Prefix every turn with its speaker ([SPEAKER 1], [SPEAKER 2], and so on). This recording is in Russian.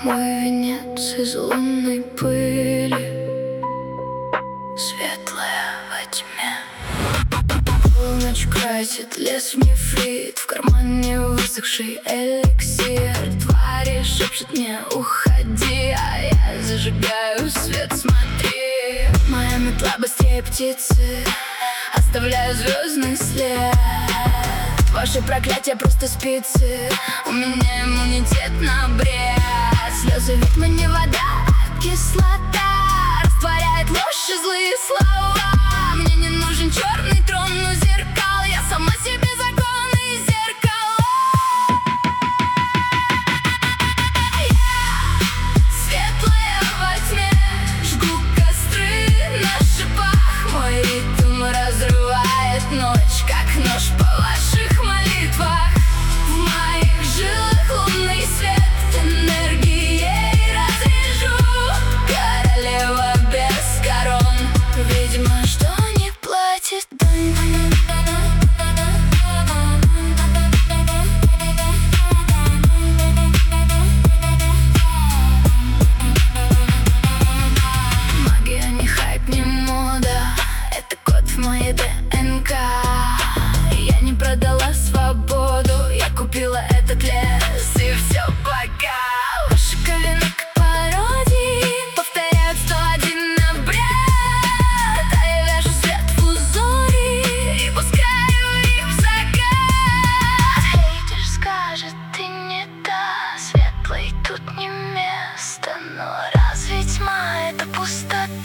[SPEAKER 1] Мой венец из лунной пыли, светлая во тьме. Полночь красит лес в нефрит, в кармане высохший эликсир. Твари шепчут мне: уходи, а я зажигаю свет, смотри. Моя метла быстрее птицы, оставляю звездный след. Ваши проклятия просто спицы, у меня иммунитет на бред. Слезы ведьмы не вода, а кислота растворяет ложь и злые слова. Мне не нужен черный трон, но зеркал, я сама себе закон и зеркало. Я светлая во тьме, жгу костры на шипах. Мой ритм разрывает ночь, как нож по ваших молитвах. В моих жилах лунный свет, энергией разрежу. Королева без корон, ведьма, что не платит. Магия не хайп, не мода, это код в моей ДНК. Я не продала свободу, я купила этот лес, и все пока. Ваши ковины как пародии повторяют 101 на бред. А я вяжу свет в узоре и пускаю их в закат. Хейтер скажет: ты не та, светлой тут не место. Но разве тьма — это пустота?